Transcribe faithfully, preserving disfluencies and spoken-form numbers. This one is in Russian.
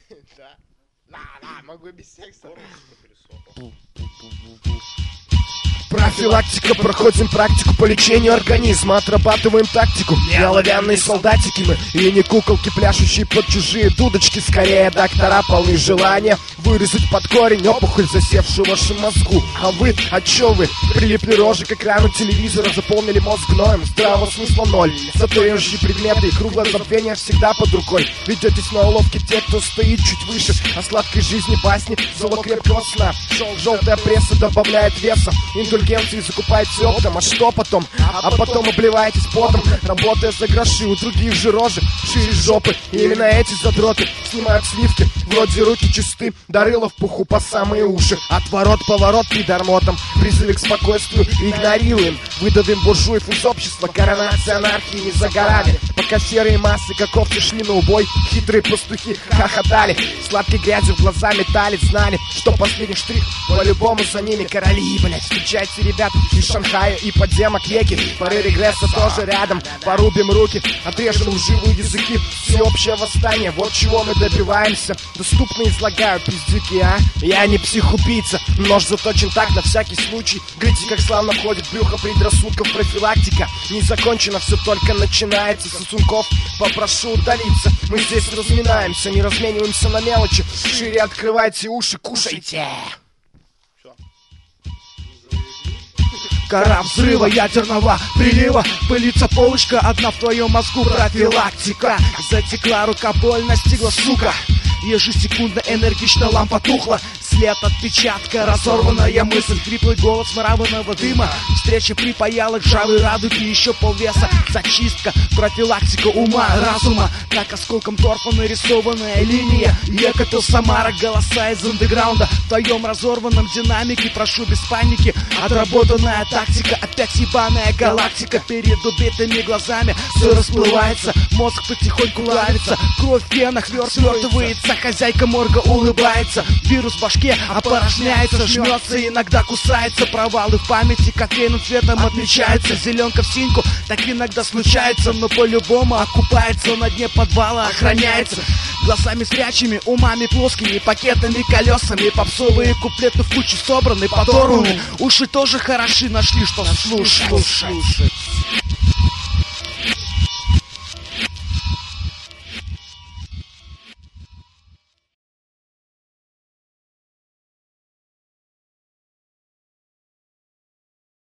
Да. Да, да, могу и без текста. Профилактика, проходим практику по лечению организма. Отрабатываем тактику, не оловянные солдатики мы. И не куколки, пляшущие под чужие дудочки. Скорее доктора полны желания вырезать под корень опухоль, засевшую в вашем мозгу. А вы, а чё вы? Прилипли рожи к экрану телевизора, заполнили мозг гноем. Здравого смысла ноль. Зато режущие предметы и круглое забвение всегда под рукой. Ведетесь на уловки те, кто стоит чуть выше. О сладкой жизни басни, залог крепкого сна. Желтая пресса добавляет веса. Индульгенции закупаете оптом, а что потом? А потом обливаетесь потом, работая за гроши. У других же рожи шире жопы. И именно эти задроты снимают сливки. Вроде руки чисты, дырыло в пуху по самые уши. Отворот-поворот пидормотом, призывы к спокойствию игнорируем. Выдавим буржуев из общества, коронация анархии не за горами. Пока серые массы, как овцы, шли на убой, хитрые пастухи хохотали, сладкой грязью в глаза метали. Знали, что последний штрих, по-любому за ними короли, блять. Встречайте, ребят, из Шанхая и подземок веки. Поры регресса тоже рядом, порубим руки, отрежем лживые языки. Всеобщее восстание, вот чего мы добиваемся. Доступно излагаю пиздюки, а? Я не психубийца, нож заточен так на всякий случай. Глядите, как славно входит в брюхо предрассудков профилактика. Не закончено, все только начинается. Сосунков попрошу удалиться. Мы здесь разминаемся, не размениваемся на мелочи. Шире открывайте уши, кушайте. Гора взрыва ядерного прилива, пылится полочка одна в твоем мозгу. Профилактика. Затекла рука, боль настигла, сука. Ежесекундно энергично лампа тухла. След отпечатка, разорванная мысль, хриплый голос мраморного дыма. Встреча припаяла к ржавой радуге, еще полвеса. Зачистка, профилактика ума, разума. Как осколком торфа нарисованная линия. Екател Самара, голоса из андеграунда. В твоем разорванном динамике, прошу без паники. Отработанная тактика, опять ебаная галактика. Перед убитыми глазами все расплывается. Мозг потихоньку лавится, кровь в венах свертывается. Хозяйка морга улыбается. Вирус в башке опорожняется, жмется, иногда кусается. Провалы в памяти кофейным цветом отмечаются. Зеленка в синьку так иногда случается, но по-любому окупается. На дне подвала охраняется. Глазами зрячими, умами плоскими, пакетами, колесами. Попсовые куплеты в кучу собраны, подорваны. Уши тоже хороши, нашли что слушать.